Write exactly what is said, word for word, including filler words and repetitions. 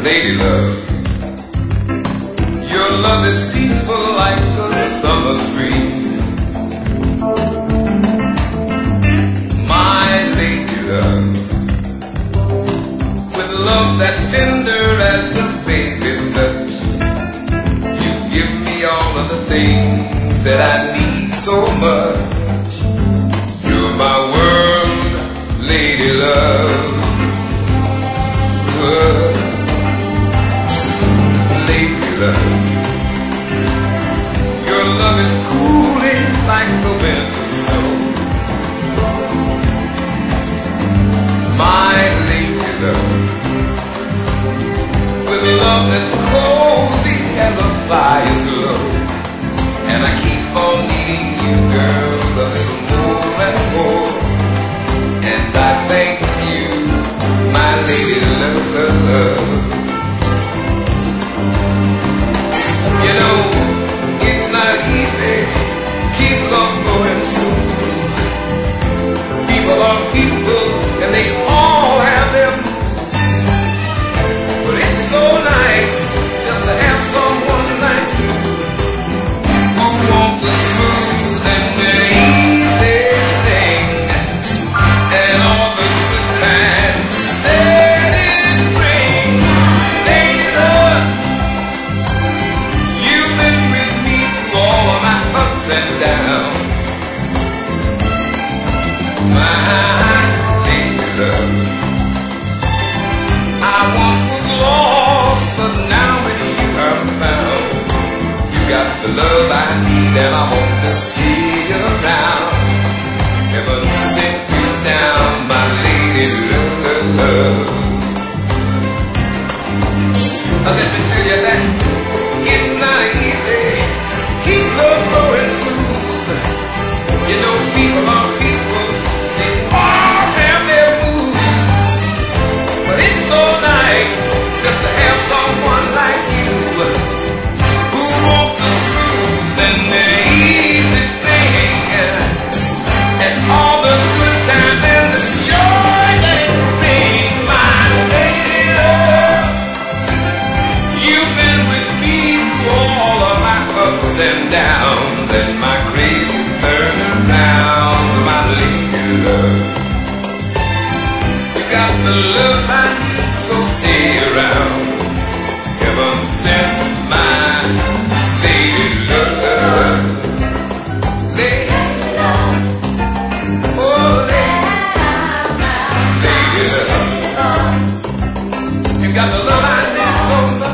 lady love. Your love is peaceful like the summer breeze. My lady love, with love that's tender as a baby's touch, you give me all of the things that I need so much. You're my world, lady love. World, lady love. Your love is cooling like the winter snow. My lady love, with love that's cozy as a fire's glow. And I keep on needing you, girl, a little more and more. And I thank you, my lady love. You know, it's not easy, keep love going smooth. People are people, and they all have their moods. But it's so nice just to have someone like you who wants a smooth and easy thing, and all the good times that it brings. Lady love, you've been with me through all of my ups and downs. My lady love, I once was lost, but now with you I'm found. You got the love I need, and I hope to see you around. Heaven sent you down, my lady love. Now let me tell you that it's not easy, keep love going smooth. You know people are people, they all have their moods. But it's so nice just to have someone like you who wants a smooth and easy thing, and all the good times and the joy they bring. My lady love, you've been with me through all of my ups and downs, and my crazy turn around. My lady love, you got the love I need, so stay around. Heaven sent my lady love. Lady love, oh lady, lady love, you got the love I need so much.